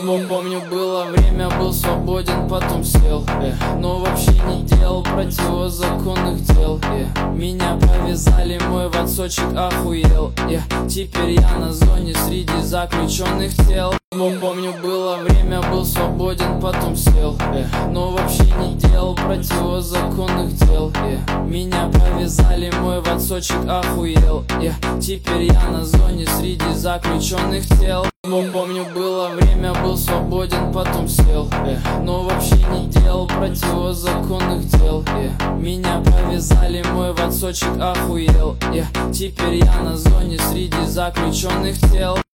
Помню, было время, был свободен, потом сел, но вообще не делал противозаконных дел, Меня повязали, мой в отсочек охуел, Теперь я на зоне среди заключенных тел. Помню, было время, был свободен, потом сел, но вообще не делал противозаконных дел, Меня повязали, мой в отсочек охуел, Теперь я на зоне среди заключенных тел. Помню, было время, был свободен, потом сел, но вообще не делал противозаконных дел, Меня повязали, мой в отсочек охуел, Теперь я на зоне среди заключенных тел.